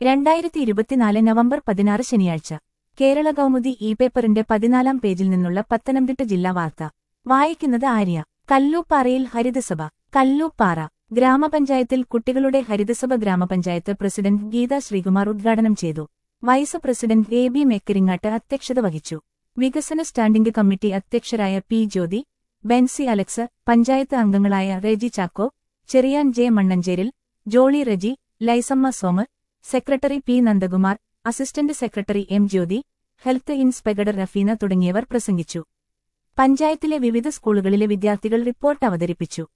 2024 November 16 ശനിയാഴ്ച കേരള കൗമുദി പേപ്പറിന്റെ 14-ാം പേജിൽ നിന്നുള്ള പത്തനംതിട്ട ജില്ലാ വാർത്ത വായിക്കുന്നത് ആര്യ. കല്ലൂപ്പാറയിൽ ഹരിതസഭ. കല്ലൂപ്പാറ ഗ്രാമപഞ്ചായത്തിൽ കുട്ടികളുടെ ഹരിതസഭ ഗ്രാമപഞ്ചായത്ത് പ്രസിഡന്റ് ഗീത ശ്രീകുമാർ ഉദ്ഘാടനം ചെയ്തു. Vice president AB. മെക്കരിങ്ങാട്ട് അധ്യക്ഷത വഹിച്ചു. വികസന സ്റ്റാൻഡിംഗ് കമ്മിറ്റി അധ്യക്ഷരായ പി. ജ്യോതി, ബെൻസി അലക്സ്, പഞ്ചായത്ത് അംഗങ്ങളായ റെജി ചാക്കോ, ചെറിയാൻ ജെ മണ്ണഞ്ചേരിൽ, Jolly Reji, Lysamma Som, secretary P. Nandakumar, assistant secretary M. Jyothi, health inspector Rafeena തുടങ്ങിയവർ പ്രസംഗിച്ചു. പഞ്ചായത്തിലെ വിവിധ സ്കൂളുകളിലെ വിദ്യാർത്ഥികൾ റിപ്പോർട്ട് അവതരിപ്പിച്ചു.